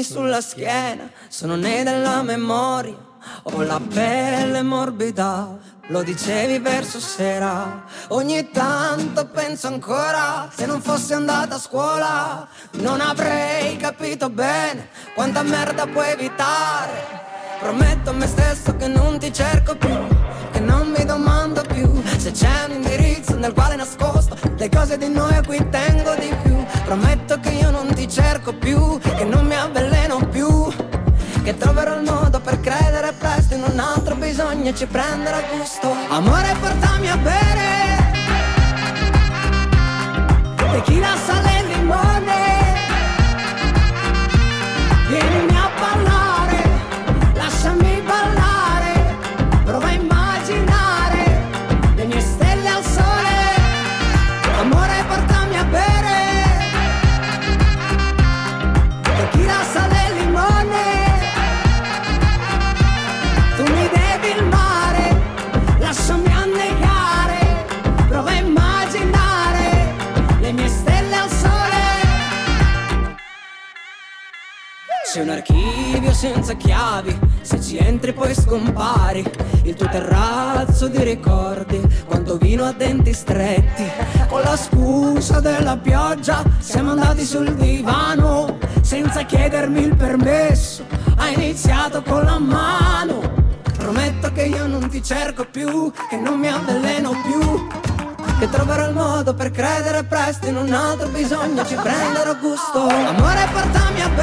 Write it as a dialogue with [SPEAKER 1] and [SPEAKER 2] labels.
[SPEAKER 1] spasimi sulla schiena, sono né della memoria, ho la pelle morbida. Lo dicevi verso sera, ogni tanto penso ancora, se non fossi andata a scuola non avrei capito bene quanta merda puoi evitare. Prometto a me stesso che non ti cerco più, che non mi domando più se c'è un indirizzo nel quale nascosto le cose di noi a cui tengo di più. Prometto che io non ti cerco più, che non mi avveleno più, che troverò il modo per credere presto in un altro bisogno e ci prenderà gusto. Amore, portami a bere tequila, sale e limone, vienimi a parlare, lasciami ballare, prova a immaginare le mie stelle al sole. Amore, portami a bere tequila, sale e limone, tu mi devi il mare, lasciami annegare, prova a immaginare le mie stelle al sole. C'è un archivio senza chiavi, se ci entri poi scompari, il tuo terrazzo di ricordi, quanto vino a denti stretti. Con la scusa della pioggia siamo andati sul divano, senza chiedermi il permesso, hai iniziato con la mano. Prometto che io non ti cerco più, che non mi avveleno più, che troverò il modo per credere presto in un altro bisogno, ci prenderò gusto. Amore, portami a bere